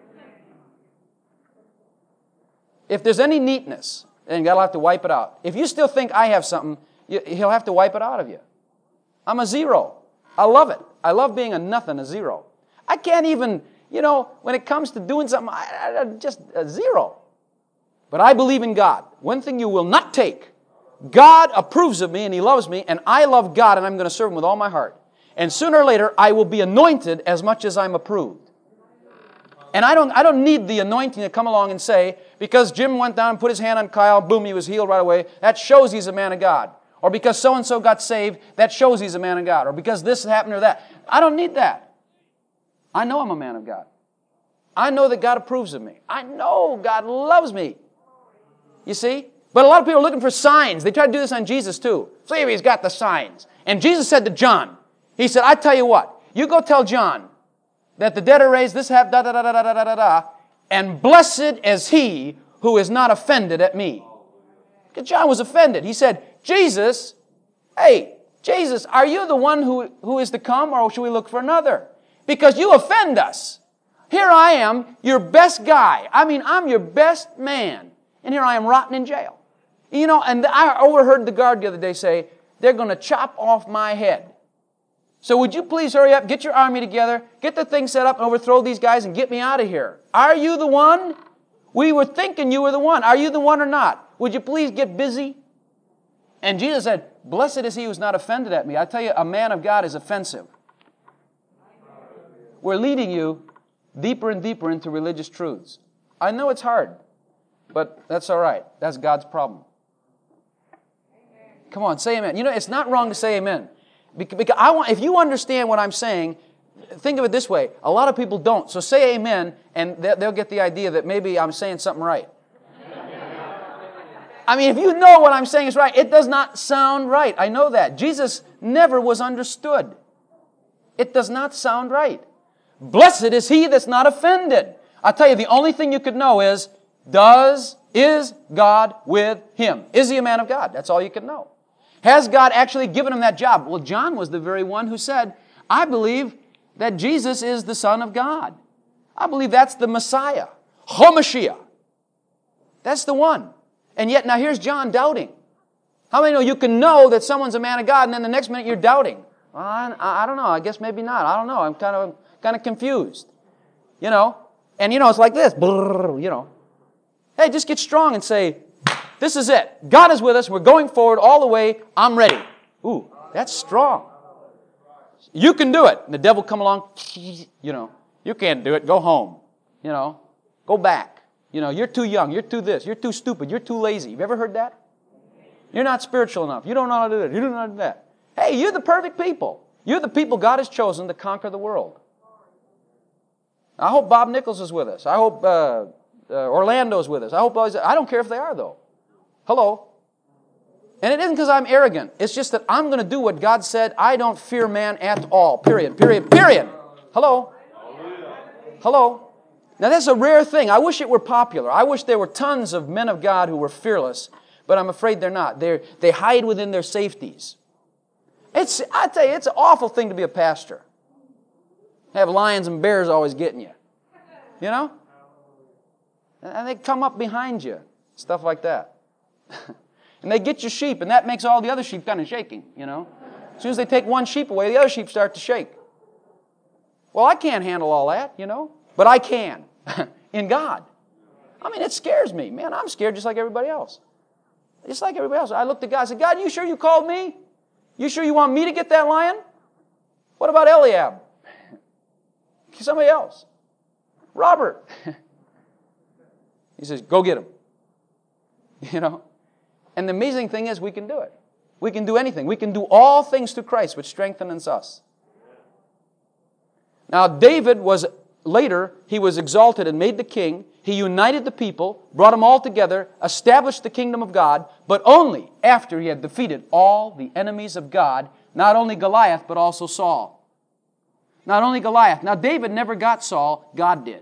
If there's any neatness, then God will have to wipe it out. If you still think I have something, you, He'll have to wipe it out of you. I'm a zero. I love it. I love being a nothing, a zero. I can't even, you know, when it comes to doing something, I, I, I'm just a zero. But I believe in God. One thing you will not take. God approves of me and He loves me, and I love God, and I'm going to serve Him with all my heart. And sooner or later, I will be anointed as much as I'm approved. And I don't, I don't need the anointing to come along and say, because Jim went down and put his hand on Kyle, boom, he was healed right away. That shows he's a man of God. Or because so-and-so got saved, that shows he's a man of God. Or because this happened or that. I don't need that. I know I'm a man of God. I know that God approves of me. I know God loves me. You see? But a lot of people are looking for signs. They try to do this on Jesus too. See if He's got the signs. And Jesus said to John, He said, I tell you what, you go tell John that the dead are raised, this happened, da da da da da da da da, and blessed is he who is not offended at me. Because John was offended. He said, Jesus, hey, Jesus, are you the one who, who is to come, or should we look for another? Because you offend us. Here I am, your best guy. I mean, I'm your best man. And here I am rotting in jail. You know, and I overheard the guard the other day say, they're going to chop off my head. So would you please hurry up, get your army together, get the thing set up and overthrow these guys and get me out of here? Are you the one? We were thinking you were the one. Are you the one or not? Would you please get busy? And Jesus said, blessed is he who is not offended at me. I tell you, a man of God is offensive. We're leading you deeper and deeper into religious truths. I know it's hard, but that's all right. That's God's problem. Come on, say amen. You know, it's not wrong to say amen. Because I want, if you understand what I'm saying, think of it this way. A lot of people don't. So say amen, and they'll get the idea that maybe I'm saying something right. I mean, if you know what I'm saying is right, it does not sound right. I know that. Jesus never was understood. It does not sound right. Blessed is he that's not offended. I'll tell you, the only thing you could know is, does, is God with him? Is he a man of God? That's all you could know. Has God actually given him that job? Well, John was the very one who said, I believe that Jesus is the Son of God. I believe that's the Messiah. HaMashiach. That's the one. And yet, now here's John doubting. How many know you can know that someone's a man of God and then the next minute you're doubting? Well, I, I don't know. I guess maybe not. I don't know. I'm kind of kind of confused. You know? And you know, it's like this. Brrr, you know. Hey, just get strong and say, this is it. God is with us. We're going forward all the way. I'm ready. Ooh, that's strong. You can do it. And the devil come along, you know, you can't do it. Go home. You know, go back. You know, you're too young. You're too this. You're too stupid. You're too lazy. You've ever heard that? You're not spiritual enough. You don't know how to do that. You don't know how to do that. Hey, you're the perfect people. You're the people God has chosen to conquer the world. I hope Bob Nichols is with us. I hope uh, uh, Orlando's with us. I hope I don't care if they are, though. Hello. And it isn't because I'm arrogant. It's just that I'm going to do what God said. I don't fear man at all. Period. Period. Period. Hello. Hello. Now, that's a rare thing. I wish it were popular. I wish there were tons of men of God who were fearless, but I'm afraid they're not. They're, they hide within their safeties. It's, I tell you, it's an awful thing to be a pastor. Have lions and bears always getting you. You know? And they come up behind you. Stuff like that. And they get your sheep, and that makes all the other sheep kind of shaking, you know? As soon as they take one sheep away, the other sheep start to shake. Well, I can't handle all that, you know? But I can. In God. I mean, it scares me. Man, I'm scared just like everybody else. Just like everybody else. I looked at God and said, God, you sure you called me? You sure you want me to get that lion? What about Eliab? Somebody else. Robert. He says, go get him. You know? And the amazing thing is we can do it. We can do anything. We can do all things through Christ, which strengthens us. Now, David was, later, he was exalted and made the king. He united the people, brought them all together, established the kingdom of God, but only after he had defeated all the enemies of God, not only Goliath, but also Saul. Not only Goliath. Now, David never got Saul. God did.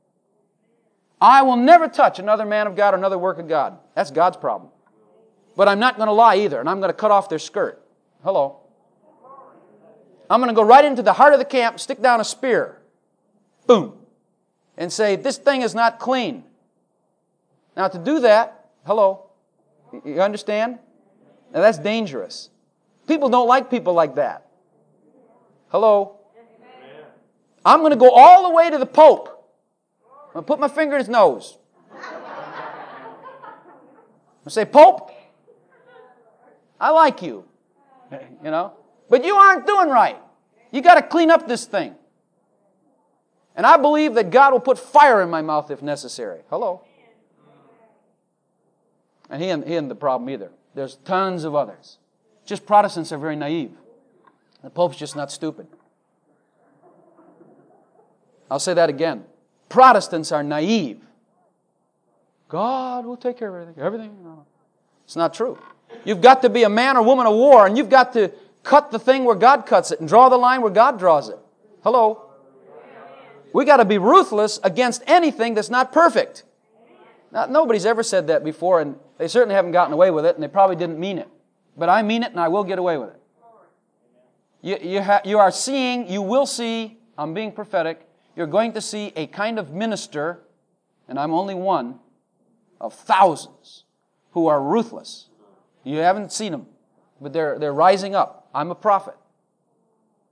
I will never touch another man of God or another work of God. That's God's problem. But I'm not going to lie either, and I'm going to cut off their skirt. Hello. I'm going to go right into the heart of the camp, stick down a spear. Boom. And say, this thing is not clean. Now, to do that, hello, you understand? Now, that's dangerous. People don't like people like that. Hello. I'm going to go all the way to the Pope. I'm going to put my finger in his nose. I'm going to say, Pope, I like you. You know? But you aren't doing right. You got to clean up this thing. And I believe that God will put fire in my mouth if necessary. Hello. And he isn't, he isn't the problem either. There's tons of others. Just Protestants are very naive. The Pope's just not stupid. I'll say that again. Protestants are naive. God will take care of everything. Everything. No. It's not true. You've got to be a man or woman of war, and you've got to cut the thing where God cuts it and draw the line where God draws it. Hello. We got to be ruthless against anything that's not perfect. Now, nobody's ever said that before, and they certainly haven't gotten away with it, and they probably didn't mean it. But I mean it, and I will get away with it. You, you, ha- you are seeing, you will see, I'm being prophetic, you're going to see a kind of minister, and I'm only one, of thousands who are ruthless. You haven't seen them, but they're, they're rising up. I'm a prophet.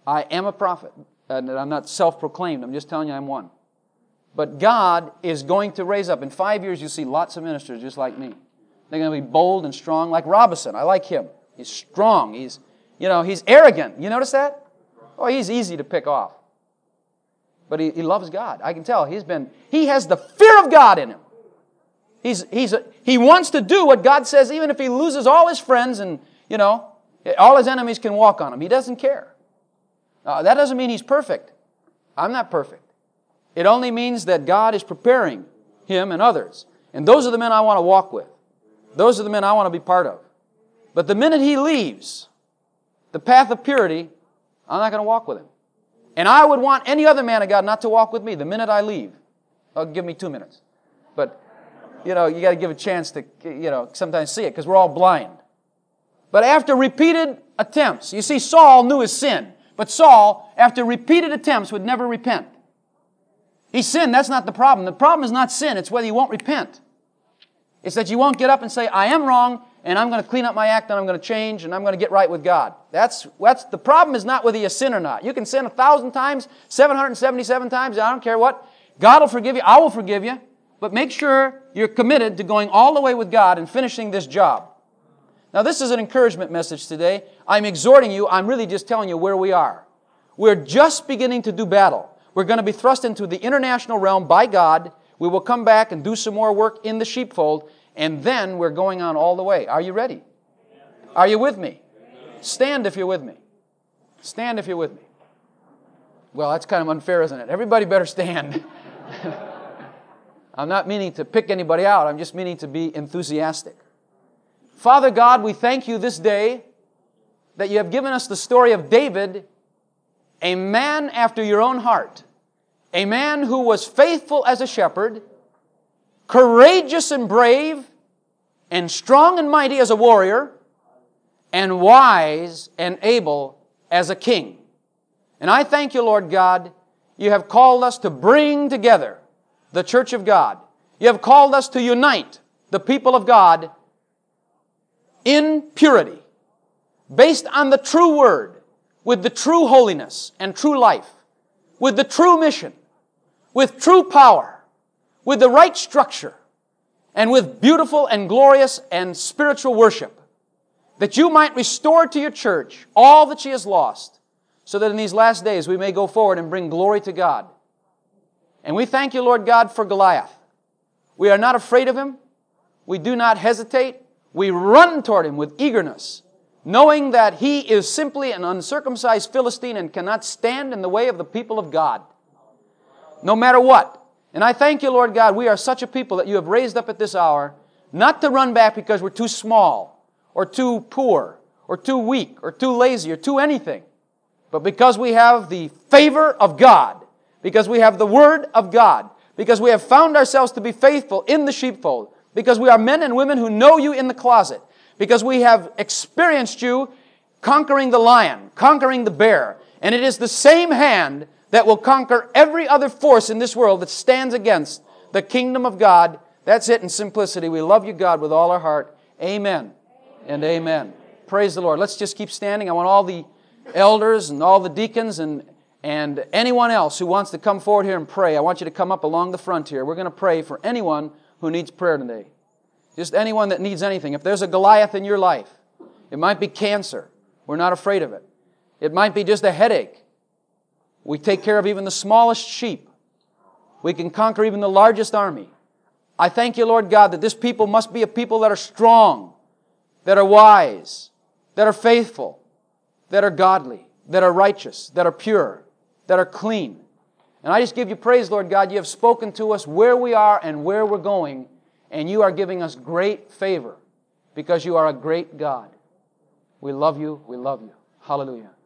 I am a prophet. And I'm not self-proclaimed. I'm just telling you I'm one. But God is going to raise up. In five years, you'll see lots of ministers just like me. They're going to be bold and strong, like Robinson. I like him. He's strong. He's, you know, he's arrogant. You notice that? Oh, he's easy to pick off. But he, he loves God. I can tell. He's been, he has the fear of God in him. He's, he's a, he wants to do what God says, even if he loses all his friends and, you know, all his enemies can walk on him. He doesn't care. Uh, that doesn't mean he's perfect. I'm not perfect. It only means that God is preparing him and others. And those are the men I want to walk with. Those are the men I want to be part of. But the minute he leaves the path of purity, I'm not going to walk with him. And I would want any other man of God not to walk with me the minute I leave. Oh, give me two minutes. But, you know, you got to give a chance to, you know, sometimes see it because we're all blind. But after repeated attempts, you see, Saul knew his sin. But Saul, after repeated attempts, would never repent. He sinned, that's not the problem. The problem is not sin, it's whether you won't repent. It's that you won't get up and say, I am wrong, and I'm going to clean up my act, and I'm going to change, and I'm going to get right with God. That's, that's the problem is not whether you sin or not. You can sin a thousand times, seven hundred seventy-seven times, I don't care what. God will forgive you, I will forgive you. But make sure you're committed to going all the way with God and finishing this job. Now, this is an encouragement message today. I'm exhorting you. I'm really just telling you where we are. We're just beginning to do battle. We're going to be thrust into the international realm by God. We will come back and do some more work in the sheepfold, and then we're going on all the way. Are you ready? Are you with me? Stand if you're with me. Stand if you're with me. Well, that's kind of unfair, isn't it? Everybody better stand. I'm not meaning to pick anybody out. I'm just meaning to be enthusiastic. Father God, we thank you this day that you have given us the story of David, a man after your own heart, a man who was faithful as a shepherd, courageous and brave, and strong and mighty as a warrior, and wise and able as a king. And I thank you, Lord God, you have called us to bring together the church of God. You have called us to unite the people of God in purity, based on the true word, with the true holiness and true life, with the true mission, with true power, with the right structure, and with beautiful and glorious and spiritual worship, that you might restore to your church all that she has lost, so that in these last days we may go forward and bring glory to God. And we thank you, Lord God, for Goliath. We are not afraid of him. We do not hesitate. We run toward him with eagerness, knowing that he is simply an uncircumcised Philistine and cannot stand in the way of the people of God, no matter what. And I thank you, Lord God, we are such a people that you have raised up at this hour, not to run back because we're too small, or too poor, or too weak, or too lazy, or too anything, but because we have the favor of God, because we have the Word of God, because we have found ourselves to be faithful in the sheepfold, because we are men and women who know you in the closet, because we have experienced you conquering the lion, conquering the bear, and it is the same hand that will conquer every other force in this world that stands against the kingdom of God. That's it in simplicity. We love you, God, with all our heart. Amen and amen. Praise the Lord. Let's just keep standing. I want all the elders and all the deacons and, and anyone else who wants to come forward here and pray, I want you to come up along the front here. We're going to pray for anyone who needs prayer today. Just anyone that needs anything. If there's a Goliath in your life, it might be cancer. We're not afraid of it. It might be just a headache. We take care of even the smallest sheep. We can conquer even the largest army. I thank you, Lord God, that this people must be a people that are strong, that are wise, that are faithful, that are godly, that are righteous, that are pure, that are clean. And I just give you praise, Lord God. You have spoken to us where we are and where we're going, and you are giving us great favor because you are a great God. We love you. We love you. Hallelujah.